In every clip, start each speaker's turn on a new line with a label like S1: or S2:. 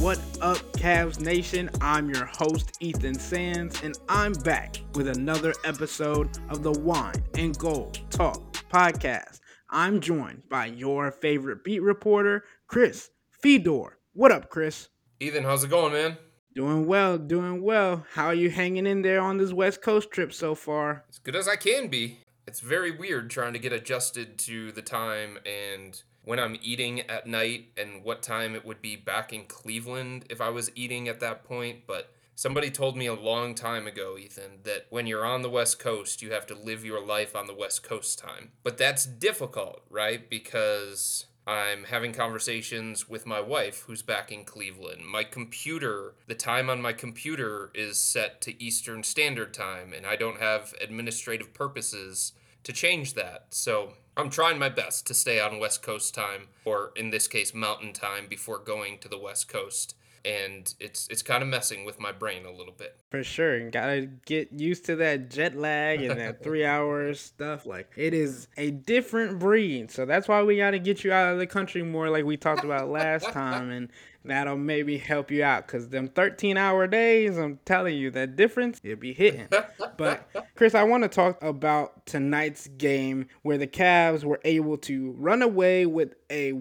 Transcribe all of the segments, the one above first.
S1: What up, Cavs Nation? I'm your host, Ethan Sands, and I'm back with another episode of the Wine and Gold Talk podcast. I'm joined by your favorite beat reporter, Chris Fedor. What up, Chris?
S2: Ethan, how's it going, man?
S1: Doing well, doing well. How are you hanging in there on this West Coast trip so far?
S2: As good as I can be. It's very weird trying to get adjusted to the time and when I'm eating at night and what time it would be back in Cleveland if I was eating at that point. But somebody told me a long time ago, Ethan, that when you're on the West Coast, you have to live your life on the West Coast time. But that's difficult, right? Because I'm having conversations with my wife who's back in Cleveland. The time on my computer is set to Eastern Standard Time, and I don't have administrative purposes to change that. So I'm trying my best to stay on West Coast time, or in this case, Mountain Time, before going to the West Coast. And it's kind of messing with my brain a little bit.
S1: For sure. Gotta get used to that jet lag and that 3 hours stuff. Like, it is a different breed. So that's why we gotta get you out of the country more, like we talked about last time. And that'll maybe help you out. Because them 13-hour days, I'm telling you, that difference, it'll be hitting. But, Chris, I want to talk about tonight's game where the Cavs were able to run away with a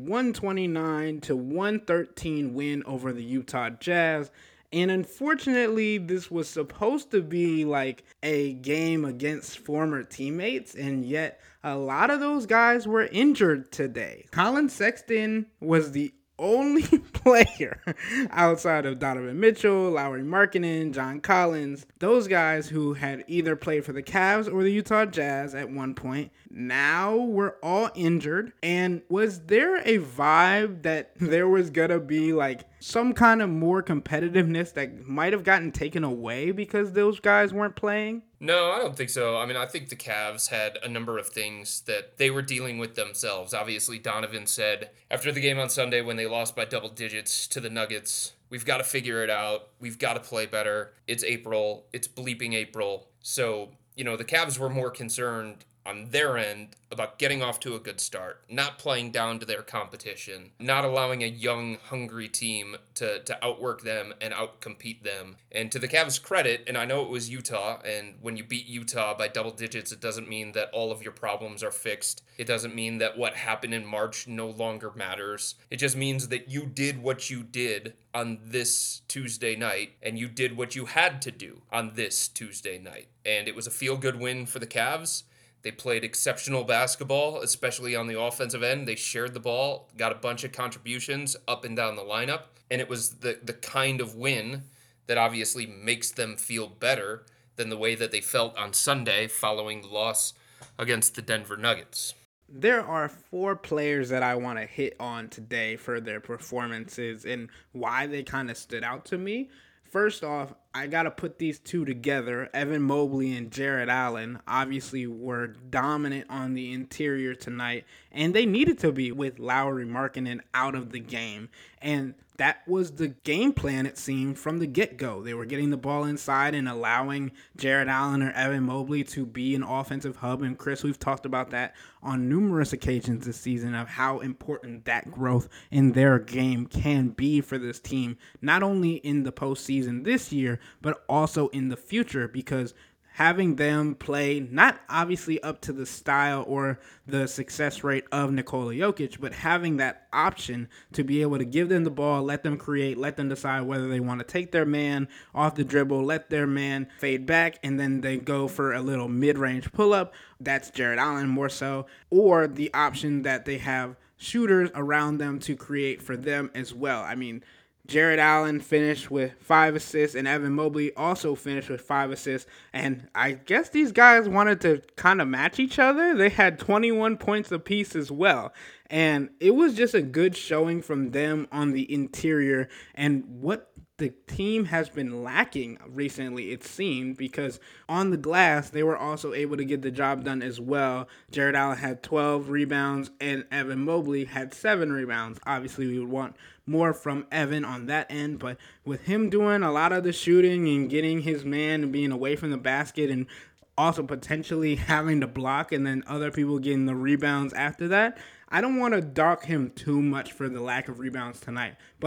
S1: 129-113 win over the Utah Jazz. And unfortunately, this was supposed to be like a game against former teammates, and yet a lot of those guys were injured today. Colin Sexton was the only player outside of Donovan Mitchell, Lauri Markkanen, John Collins, those guys who had either played for the Cavs or the Utah Jazz at one point, now we're all injured. And was there a vibe that there was gonna be like some kind of more competitiveness that might have gotten taken away because those guys weren't playing?
S2: No, I don't think so. I mean, I think the Cavs had a number of things that they were dealing with themselves. Obviously, Donovan said after the game on Sunday when they lost by double digits to the Nuggets, we've got to figure it out. We've got to play better. It's April. It's bleeping April. So, the Cavs were more concerned on their end about getting off to a good start, not playing down to their competition, not allowing a young, hungry team to outwork them and outcompete them. And to the Cavs' credit, and I know it was Utah, and when you beat Utah by double digits, it doesn't mean that all of your problems are fixed. It doesn't mean that what happened in March no longer matters. It just means that you did what you did on this Tuesday night, and you did what you had to do on this Tuesday night. And it was a feel-good win for the Cavs. They played exceptional basketball, especially on the offensive end. They shared the ball, got a bunch of contributions up and down the lineup, and it was the kind of win that obviously makes them feel better than the way that they felt on Sunday following the loss against the Denver Nuggets.
S1: There are 4 players that I want to hit on today for their performances and why they kind of stood out to me. First off, I got to put these two together. Evan Mobley and Jarrett Allen obviously were dominant on the interior tonight, and they needed to be with Lauri Markkanen out of the game. And that was the game plan, it seemed, from the get-go. They were getting the ball inside and allowing Jarrett Allen or Evan Mobley to be an offensive hub. And Chris, we've talked about that on numerous occasions this season of how important that growth in their game can be for this team, not only in the postseason this year, but also in the future, because having them play not obviously up to the style or the success rate of Nikola Jokic, but having that option to be able to give them the ball, let them create, let them decide whether they want to take their man off the dribble, let their man fade back, and then they go for a little mid-range pull-up. That's Jarrett Allen more so. Or the option that they have shooters around them to create for them as well. I mean, Jarrett Allen finished with 5 assists, and Evan Mobley also finished with 5 assists. And I guess these guys wanted to kind of match each other. They had 21 points apiece as well. And it was just a good showing from them on the interior. And what the team has been lacking recently, it seemed, because on the glass, they were also able to get the job done as well. Jarrett Allen had 12 rebounds, and Evan Mobley had 7 rebounds. Obviously, we would want more from Evan on that end, but with him doing a lot of the shooting and getting his man and being away from the basket and also potentially having to block and then other people getting the rebounds after that, I don't want to dock him too much for the lack of rebounds tonight. But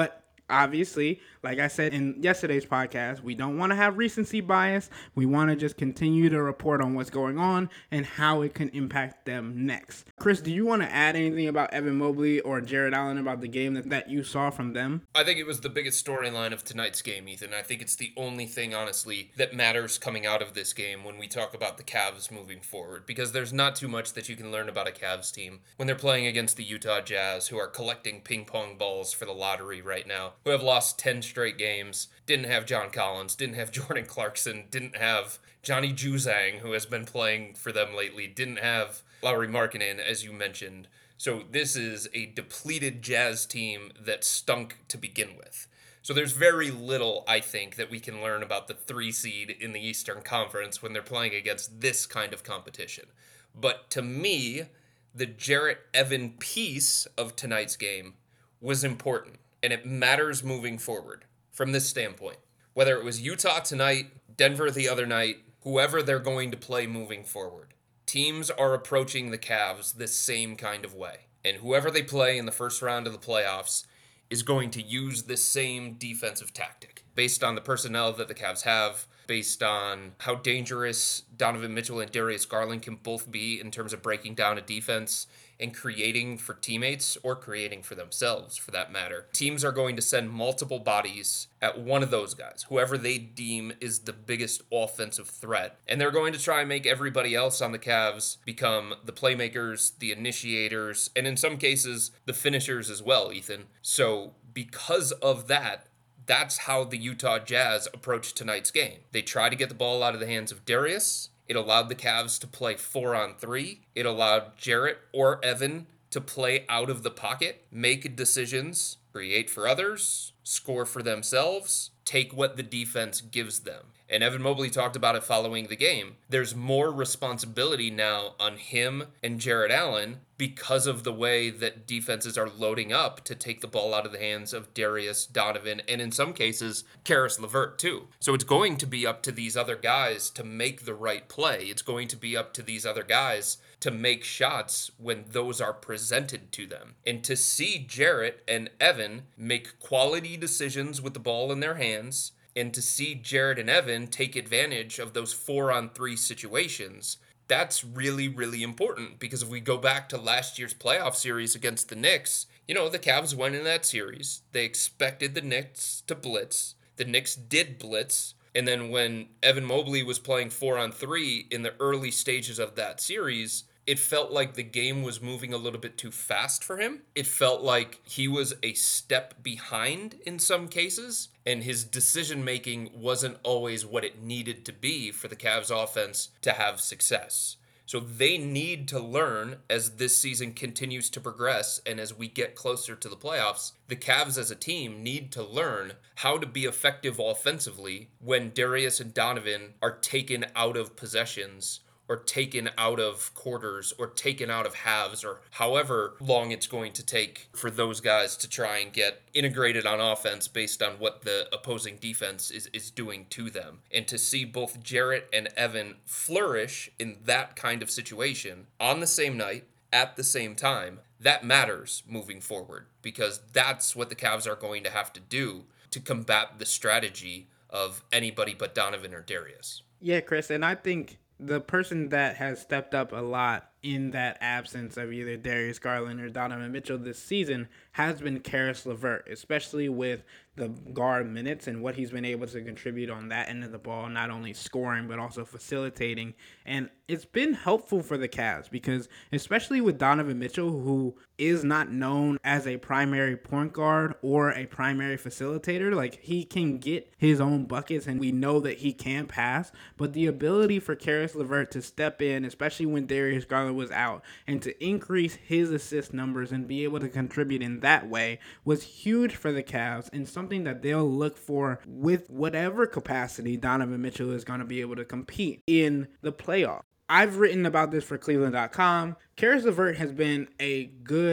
S1: Obviously, like I said in yesterday's podcast, we don't want to have recency bias. We want to just continue to report on what's going on and how it can impact them next. Chris, do you want to add anything about Evan Mobley or Jarrett Allen about the game that you saw from them?
S2: I think it was the biggest storyline of tonight's game, Ethan. I think it's the only thing, honestly, that matters coming out of this game when we talk about the Cavs moving forward, because there's not too much that you can learn about a Cavs team when they're playing against the Utah Jazz, who are collecting ping pong balls for the lottery right now, who have lost 10 straight games, didn't have John Collins, didn't have Jordan Clarkson, didn't have Johnny Juzang, who has been playing for them lately, didn't have Lauri Markkanen, as you mentioned. So this is a depleted Jazz team that stunk to begin with. So there's very little, I think, that we can learn about the 3 seed in the Eastern Conference when they're playing against this kind of competition. But to me, the Jarrett Evan piece of tonight's game was important, and it matters moving forward from this standpoint. Whether it was Utah tonight, Denver the other night, whoever they're going to play moving forward, teams are approaching the Cavs the same kind of way. And whoever they play in the first round of the playoffs is going to use the same defensive tactic based on the personnel that the Cavs have, based on how dangerous Donovan Mitchell and Darius Garland can both be in terms of breaking down a defense and creating for teammates or creating for themselves, for that matter. Teams are going to send multiple bodies at one of those guys, whoever they deem is the biggest offensive threat. And they're going to try and make everybody else on the Cavs become the playmakers, the initiators, and in some cases, the finishers as well, Ethan. So because of that, that's how the Utah Jazz approached tonight's game. They tried to get the ball out of the hands of Darius. It allowed the Cavs to play 4-on-3. It allowed Jarrett or Evan to play out of the pocket, make decisions, create for others, score for themselves, take what the defense gives them. And Evan Mobley talked about it following the game. There's more responsibility now on him and Jarrett Allen because of the way that defenses are loading up to take the ball out of the hands of Darius, Donovan, and in some cases, Caris LeVert too. So it's going to be up to these other guys to make the right play. It's going to be up to these other guys to make shots when those are presented to them. And to see Jarrett and Evan make quality decisions with the ball in their hands, and to see Jarrett and Evan take advantage of those 4-on-3 situations, that's really, really important. Because if we go back to last year's playoff series against the Knicks, the Cavs went in that series. They expected the Knicks to blitz. The Knicks did blitz. And then when Evan Mobley was playing 4-on-3 in the early stages of that series, it felt like the game was moving a little bit too fast for him. It felt like he was a step behind in some cases, and his decision-making wasn't always what it needed to be for the Cavs offense to have success. So they need to learn as this season continues to progress and as we get closer to the playoffs, the Cavs as a team need to learn how to be effective offensively when Darius and Donovan are taken out of possessions or taken out of quarters or taken out of halves or however long it's going to take for those guys to try and get integrated on offense based on what the opposing defense is doing to them. And to see both Jarrett and Evan flourish in that kind of situation on the same night, at the same time, that matters moving forward because that's what the Cavs are going to have to do to combat the strategy of anybody but Donovan or Darius.
S1: Yeah, Chris, and I think the person that has stepped up a lot in that absence of either Darius Garland or Donovan Mitchell this season has been Caris LeVert, especially with the guard minutes and what he's been able to contribute on that end of the ball, not only scoring but also facilitating. And it's been helpful for the Cavs because especially with Donovan Mitchell, who is not known as a primary point guard or a primary facilitator, like he can get his own buckets and we know that he can pass, but the ability for Caris LeVert to step in, especially when Darius Garland was out, and to increase his assist numbers and be able to contribute in that way was huge for the Cavs and something that they'll look for with whatever capacity Donovan Mitchell is going to be able to compete in the playoffs. I've written about this for Cleveland.com. Caris LeVert has been a good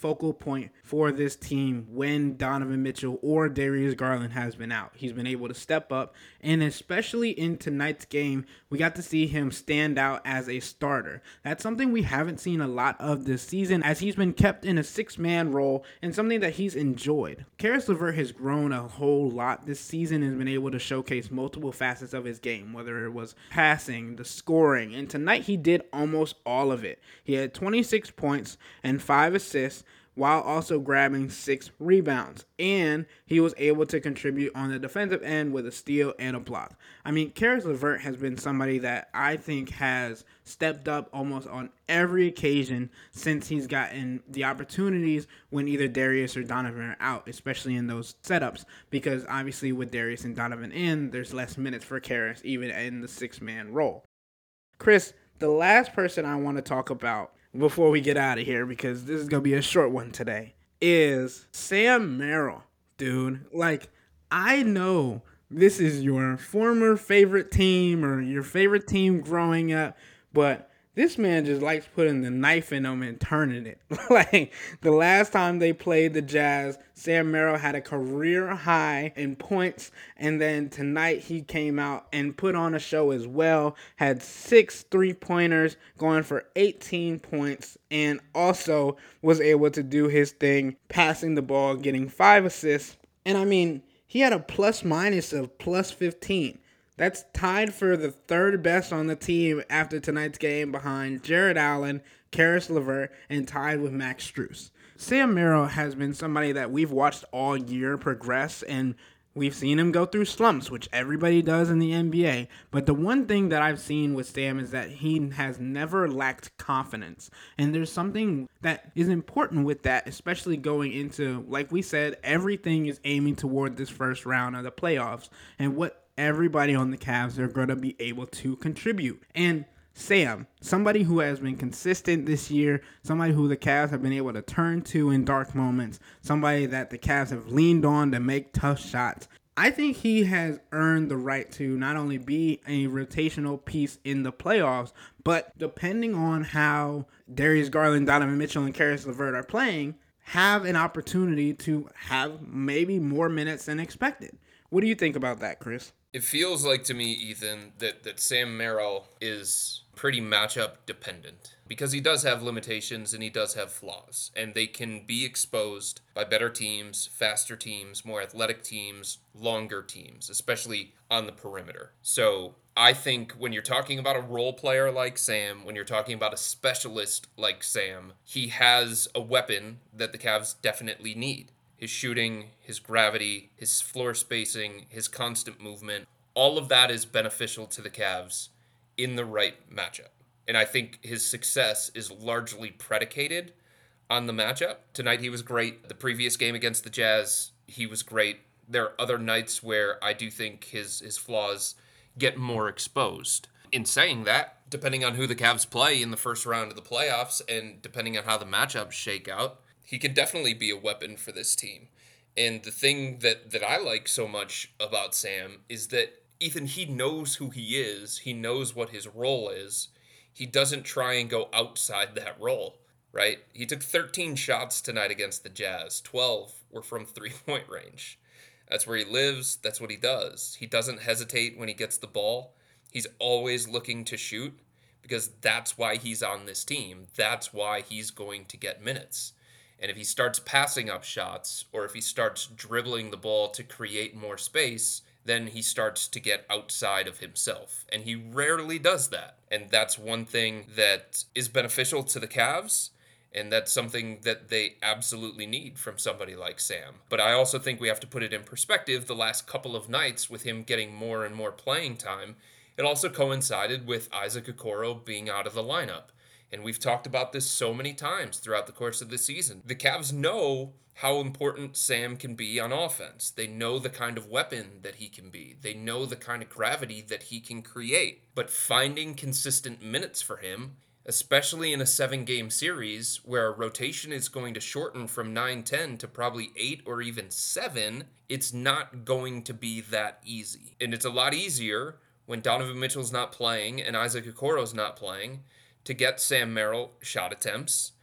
S1: focal point for this team when Donovan Mitchell or Darius Garland has been out. He's been able to step up, and especially in tonight's game, we got to see him stand out as a starter. That's something we haven't seen a lot of this season, as he's been kept in a six-man role and something that he's enjoyed. Caris LeVert has grown a whole lot this season and been able to showcase multiple facets of his game, whether it was passing, the scoring, and tonight he did almost all of it. He had 26 points and 5 assists while also grabbing 6 rebounds, and he was able to contribute on the defensive end with a steal and a block. I mean, Caris LeVert has been somebody that I think has stepped up almost on every occasion since he's gotten the opportunities when either Darius or Donovan are out, especially in those setups, because obviously with Darius and Donovan in, there's less minutes for Caris even in the six-man role. Chris, the last person I want to talk about before we get out of here, because this is going to be a short one today, is Sam Merrill, dude. Like, I know this is your former favorite team or your favorite team growing up, but this man just likes putting the knife in them and turning it. Like, the last time they played the Jazz, Sam Merrill had a career high in points, and then tonight he came out and put on a show as well, had 6 3-pointers, going for 18 points, and also was able to do his thing, passing the ball, getting 5 assists. And I mean, he had a plus-minus of plus 15. That's tied for the third best on the team after tonight's game behind Jarrett Allen, Caris LeVert, and tied with Max Strus. Sam Merrill has been somebody that we've watched all year progress, and we've seen him go through slumps, which everybody does in the NBA. But the one thing that I've seen with Sam is that he has never lacked confidence. And there's something that is important with that, especially going into, like we said, everything is aiming toward this first round of the playoffs. And what everybody on the Cavs are going to be able to contribute. And Sam, somebody who has been consistent this year, somebody who the Cavs have been able to turn to in dark moments, somebody that the Cavs have leaned on to make tough shots. I think he has earned the right to not only be a rotational piece in the playoffs, but depending on how Darius Garland, Donovan Mitchell, and Caris LeVert are playing, have an opportunity to have maybe more minutes than expected. What do you think about that, Chris?
S2: It feels like to me, Ethan, that Sam Merrill is pretty matchup dependent because he does have limitations and he does have flaws, and they can be exposed by better teams, faster teams, more athletic teams, longer teams, especially on the perimeter. So I think when you're talking about a role player like Sam, when you're talking about a specialist like Sam, he has a weapon that the Cavs definitely need. His shooting, his gravity, his floor spacing, his constant movement, all of that is beneficial to the Cavs in the right matchup. And I think his success is largely predicated on the matchup. Tonight he was great. The previous game against the Jazz, he was great. There are other nights where I do think his flaws get more exposed. In saying that, depending on who the Cavs play in the first round of the playoffs and depending on how the matchups shake out, he can definitely be a weapon for this team. And the thing that I like so much about Sam is that, Ethan, he knows who he is. He knows what his role is. He doesn't try and go outside that role, right? He took 13 shots tonight against the Jazz. 12 were from three-point range. That's where he lives. That's what he does. He doesn't hesitate when he gets the ball. He's always looking to shoot because that's why he's on this team. That's why he's going to get minutes. And if he starts passing up shots or if he starts dribbling the ball to create more space, then he starts to get outside of himself. And he rarely does that. And that's one thing that is beneficial to the Cavs. And that's something that they absolutely need from somebody like Sam. But I also think we have to put it in perspective. The last couple of nights with him getting more and more playing time, it also coincided with Isaac Okoro being out of the lineup. And we've talked about this so many times throughout the course of the season. The Cavs know how important Sam can be on offense. They know the kind of weapon that he can be. They know the kind of gravity that he can create. But finding consistent minutes for him, especially in a 7-game series where a rotation is going to shorten from 9-10 to probably 8 or even 7, it's not going to be that easy. And it's a lot easier when Donovan Mitchell's not playing and Isaac Okoro's not playing to get Sam Merrill shot attempts,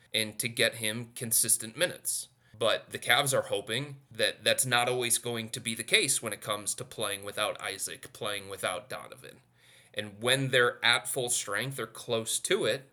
S2: and to get him consistent minutes. But the Cavs are hoping that that's not always going to be the case when it comes to playing without Isaac, playing without Donovan. And when they're at full strength or close to it,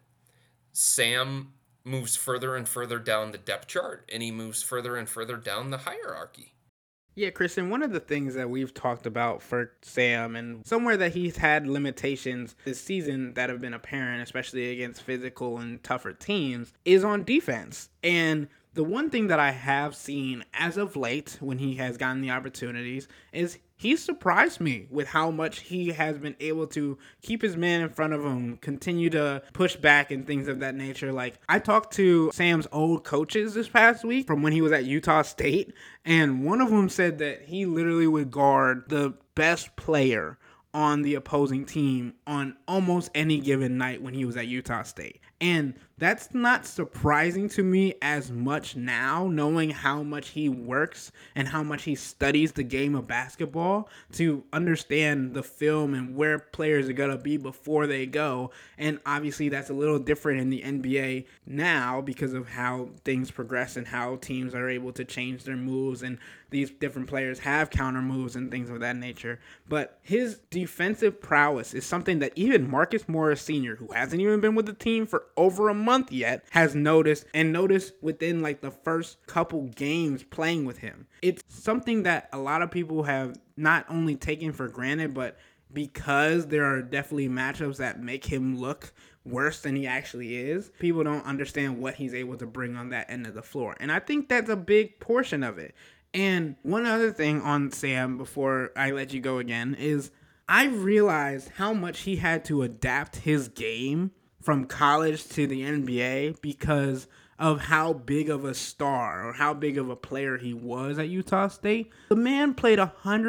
S2: Sam moves further and further down the depth chart and he moves further and further down the hierarchy.
S1: Yeah, Kristen, one of the things that we've talked about for Sam and somewhere that he's had limitations this season that have been apparent, especially against physical and tougher teams, is on defense. And the one thing that I have seen as of late when he has gotten the opportunities is he surprised me with how much he has been able to keep his man in front of him, continue to push back and things of that nature. Like, I talked to Sam's old coaches this past week from when he was at Utah State, and one of them said that he literally would guard the best player on the opposing team on almost any given night when he was at Utah State. And that's not surprising to me as much now, knowing how much he works and how much he studies the game of basketball to understand the film and where players are going to be before they go. And obviously that's a little different in the NBA now because of how things progress and how teams are able to change their moves, and these different players have counter moves and things of that nature. But his defensive prowess is something that even Marcus Morris Sr., who hasn't even been with the team for over a month yet, has noticed, and noticed within like the first couple games playing with him. It's something that a lot of people have not only taken for granted, but because there are definitely matchups that make him look worse than he actually is, people don't understand what he's able to bring on that end of the floor. And I think that's a big portion of it. And one other thing on Sam before I let you go again is I realized how much he had to adapt his game from college to the NBA because of how big of a star or how big of a player he was at Utah State. The man played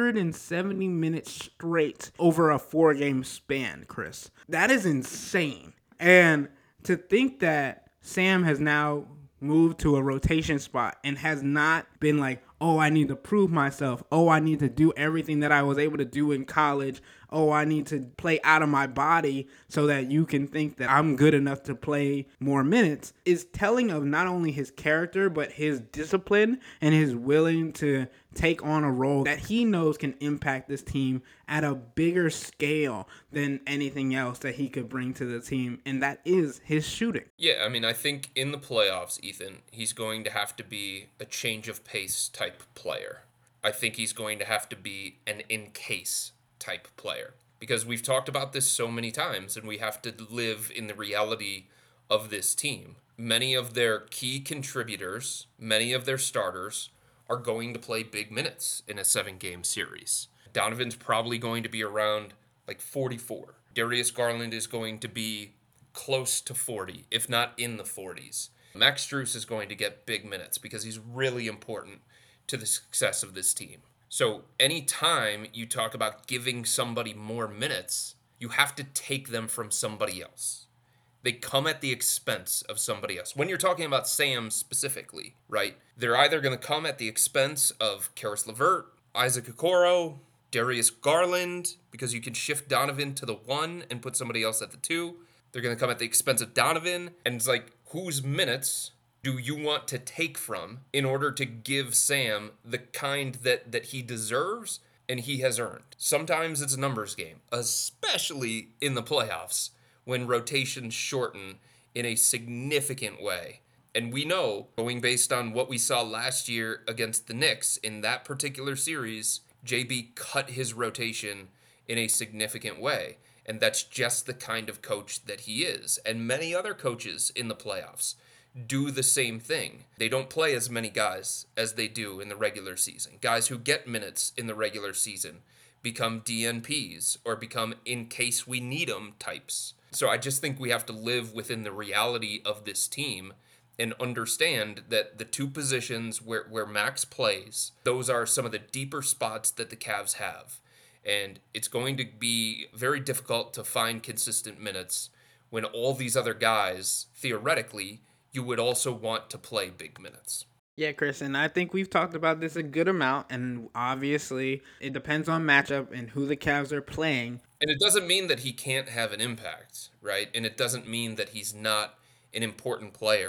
S1: 170 minutes straight over a 4-game span, Chris. That is insane. And to think that Sam has now moved to a rotation spot and has not been like, oh, I need to prove myself. Oh, I need to do everything that I was able to do in college. Oh, I need to play out of my body so that you can think that I'm good enough to play more minutes, is telling of not only his character, but his discipline and his willing to take on a role that he knows can impact this team at a bigger scale than anything else that he could bring to the team, and that is his shooting.
S2: Yeah, I mean, I think in the playoffs, Ethan, he's going to have to be a change of pace type player. I think he's going to have to be an in-case type player, because we've talked about this so many times and we have to live in the reality of this team. Many of their key contributors, many of their starters are going to play big minutes in a 7-game series. Donovan's probably going to be around like 44. Darius Garland is going to be close to 40, if not in the 40s. Max Strus is going to get big minutes because he's really important to the success of this team. So anytime you talk about giving somebody more minutes, you have to take them from somebody else. They come at the expense of somebody else. When you're talking about Sam specifically, right? They're either going to come at the expense of Karis LeVert, Isaac Okoro, Darius Garland, because you can shift Donovan to the 1 and put somebody else at the 2. They're going to come at the expense of Donovan, and it's like, whose minutes do you want to take from in order to give Sam the kind that he deserves and he has earned? Sometimes it's a numbers game, especially in the playoffs when rotations shorten in a significant way. And we know, going based on what we saw last year against the Knicks in that particular series, JB cut his rotation in a significant way. And that's just the kind of coach that he is. And many other coaches in the playoffs do the same thing. They don't play as many guys as they do in the regular season. Guys who get minutes in the regular season become DNPs or become in case we need them types. So I just think we have to live within the reality of this team and understand that the two positions where Max plays, those are some of the deeper spots that the Cavs have. And it's going to be very difficult to find consistent minutes when all these other guys, theoretically, you would also want to play big minutes.
S1: Yeah, Chris, and I think we've talked about this a good amount, and obviously it depends on matchup and who the Cavs are playing.
S2: And it doesn't mean that he can't have an impact, right? And it doesn't mean that he's not an important player.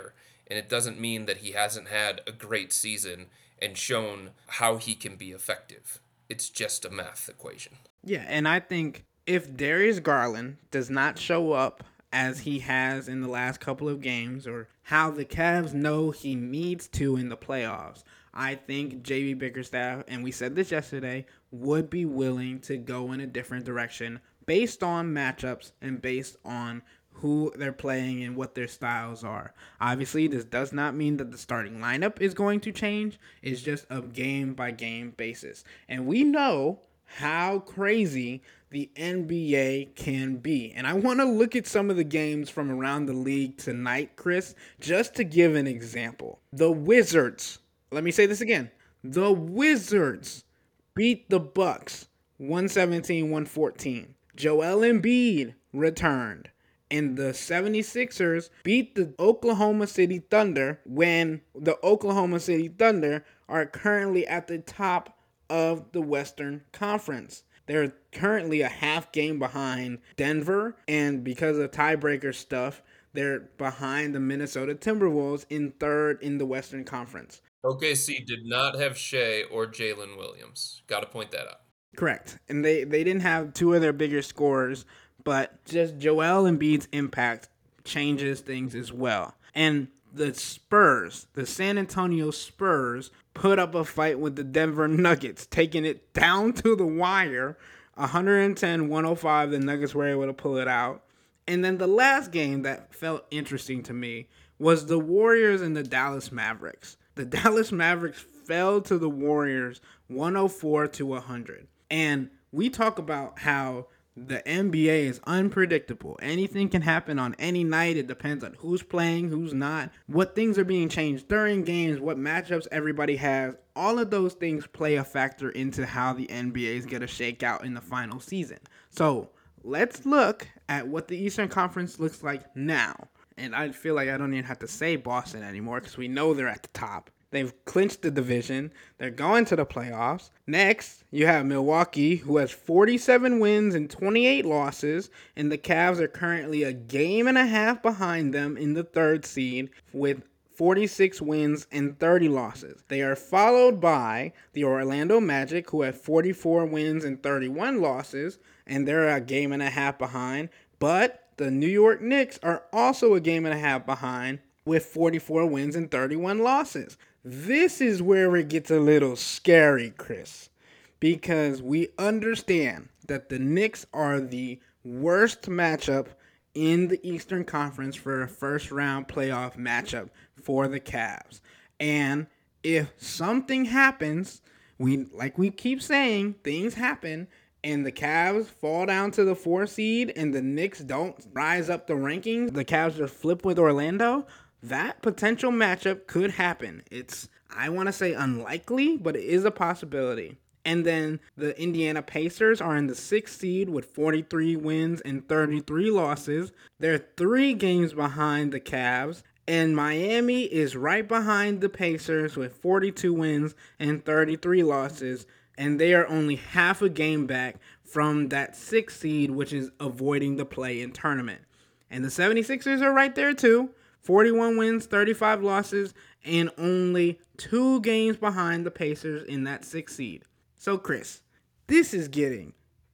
S2: And it doesn't mean that he hasn't had a great season and shown how he can be effective. It's just a math equation.
S1: Yeah, and I think if Darius Garland does not show up as he has in the last couple of games, or how the Cavs know he needs to in the playoffs, I think JB Bickerstaff, and we said this yesterday, would be willing to go in a different direction based on matchups and based on who they're playing and what their styles are. Obviously, this does not mean that the starting lineup is going to change. It's just a game by game basis. And we know how crazy the NBA can be. And I want to look at some of the games from around the league tonight, Chris, just to give an example. The Wizards, let me say this again. The Wizards beat the Bucks 117-114. Joel Embiid returned. And the 76ers beat the Oklahoma City Thunder when the Oklahoma City Thunder are currently at the top of the Western Conference. They're currently a half game behind Denver, and because of tiebreaker stuff, they're behind the Minnesota Timberwolves in third in the Western Conference.
S2: OKC did not have Shea or Jalen Williams. Got to point that out.
S1: Correct. And they didn't have two of their bigger scorers, but just Joel Embiid's impact changes things as well. And the Spurs, the San Antonio Spurs, put up a fight with the Denver Nuggets, taking it down to the wire. 110-105, the Nuggets were able to pull it out. And then the last game that felt interesting to me was the Warriors and the Dallas Mavericks. The Dallas Mavericks fell to the Warriors 104-100. And we talk about how the NBA is unpredictable. Anything can happen on any night. It depends on who's playing, who's not, what things are being changed during games, what matchups everybody has. All of those things play a factor into how the NBA is going to shake out in the final season. So let's look at what the Eastern Conference looks like now. And I feel like I don't even have to say Boston anymore because we know they're at the top. They've clinched the division. They're going to the playoffs. Next, you have Milwaukee, who has 47 wins and 28 losses, and the Cavs are currently a game and a half behind them in the third seed with 46 wins and 30 losses. They are followed by the Orlando Magic, who have 44 wins and 31 losses, and they're a game and a half behind. But the New York Knicks are also a game and a half behind with 44 wins and 31 losses. This is where it gets a little scary, Chris, because we understand that the Knicks are the worst matchup in the Eastern Conference for a first-round playoff matchup for the Cavs. And if something happens, we keep saying, things happen, and the Cavs fall down to the 4 seed and the Knicks don't rise up the rankings, the Cavs just flip with Orlando, that potential matchup could happen. It's, I want to say unlikely, but it is a possibility. And then the Indiana Pacers are in the 6th seed with 43 wins and 33 losses. They're 3 games behind the Cavs. And Miami is right behind the Pacers with 42 wins and 33 losses. And they are only half a game back from that 6th seed, which is avoiding the play-in tournament. And the 76ers are right there too. 41 wins, 35 losses, and only 2 games behind the Pacers in that 6th seed. So, Chris, this is getting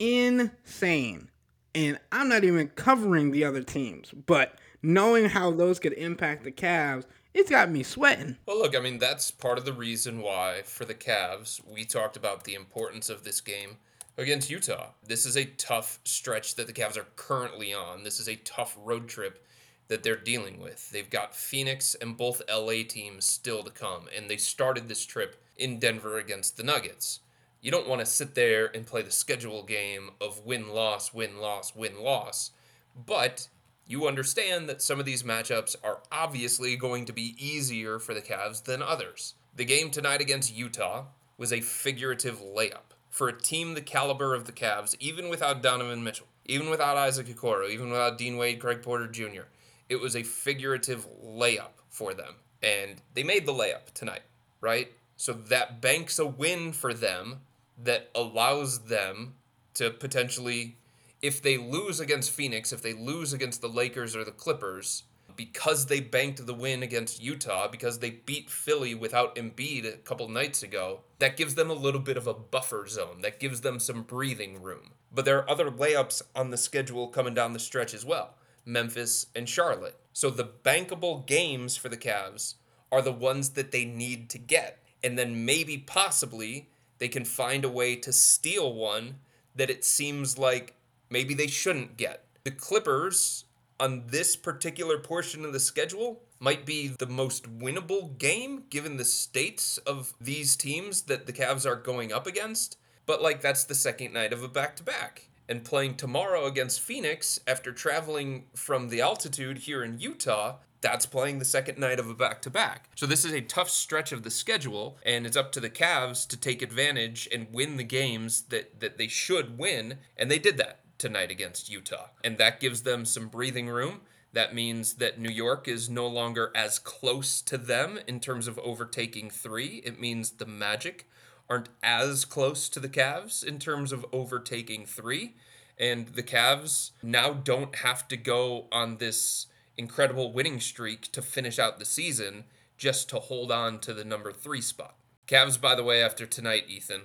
S1: insane. And I'm not even covering the other teams, but knowing how those could impact the Cavs, it's got me sweating.
S2: Well, look, I mean, that's part of the reason why, for the Cavs, we talked about the importance of this game against Utah. This is a tough stretch that the Cavs are currently on. This is a tough road trip that they're dealing with. They've got Phoenix and both LA teams still to come, and they started this trip in Denver against the Nuggets. You don't want to sit there and play the schedule game of win-loss, win-loss, win-loss, but you understand that some of these matchups are obviously going to be easier for the Cavs than others. The game tonight against Utah was a figurative layup. For a team the caliber of the Cavs, even without Donovan Mitchell, even without Isaac Okoro, even without Dean Wade, Craig Porter Jr., it was a figurative layup for them. And they made the layup tonight, right? So that banks a win for them that allows them to potentially, if they lose against Phoenix, if they lose against the Lakers or the Clippers, because they banked the win against Utah, because they beat Philly without Embiid a couple nights ago, that gives them a little bit of a buffer zone. That gives them some breathing room. But there are other layups on the schedule coming down the stretch as well. Memphis and Charlotte. So the bankable games for the Cavs are the ones that they need to get. And then maybe possibly they can find a way to steal one that it seems like maybe they shouldn't get. The Clippers on this particular portion of the schedule might be the most winnable game given the states of these teams that the Cavs are going up against. But like that's the second night of a back-to-back. And playing tomorrow against Phoenix after traveling from the altitude here in Utah, that's playing the second night of a back-to-back. So this is a tough stretch of the schedule, and it's up to the Cavs to take advantage and win the games that they should win, and they did that tonight against Utah. And that gives them some breathing room. That means that New York is no longer as close to them in terms of overtaking 3. It means the Magic aren't as close to the Cavs in terms of overtaking 3. And the Cavs now don't have to go on this incredible winning streak to finish out the season just to hold on to the number 3 spot. Cavs, by the way, after tonight, Ethan,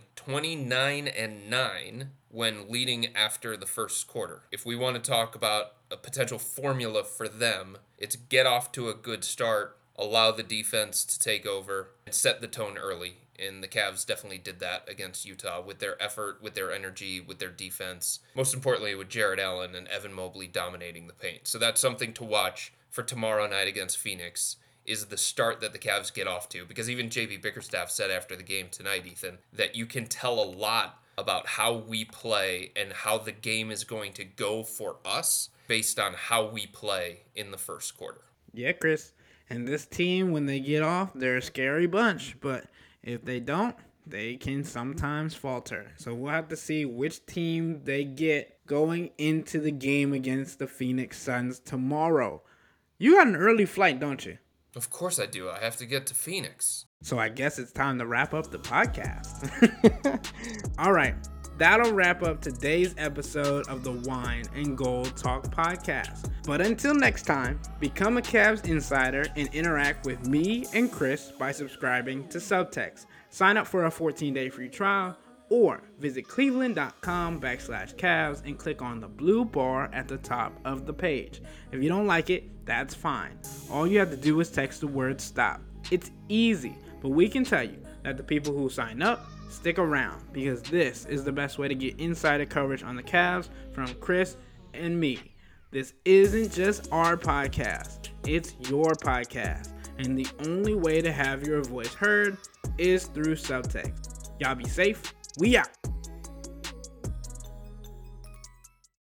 S2: 29-9 when leading after the first quarter. If we want to talk about a potential formula for them, it's get off to a good start, allow the defense to take over, and set the tone early. And the Cavs definitely did that against Utah with their effort, with their energy, with their defense. Most importantly, with Jarrett Allen and Evan Mobley dominating the paint. So that's something to watch for tomorrow night against Phoenix, is the start that the Cavs get off to. Because even J.B. Bickerstaff said after the game tonight, Ethan, that you can tell a lot about how we play and how the game is going to go for us based on how we play in the first quarter.
S1: Yeah, Chris. And this team, when they get off, they're a scary bunch. But if they don't, they can sometimes falter. So we'll have to see which team they get going into the game against the Phoenix Suns tomorrow. You got an early flight, don't you?
S2: Of course I do. I have to get to Phoenix.
S1: So I guess it's time to wrap up the podcast. All right. That'll wrap up today's episode of the Wine and Gold Talk podcast. But until next time, become a Cavs insider and interact with me and Chris by subscribing to Subtext. Sign up for a 14-day free trial or visit cleveland.com/Cavs and click on the blue bar at the top of the page. If you don't like it, that's fine. All you have to do is text the word STOP. It's easy, but we can tell you that the people who sign up stick around because this is the best way to get insider coverage on the Cavs from Chris and me. This isn't just our podcast, it's your podcast. And the only way to have your voice heard is through Subtext. Y'all be safe. We out.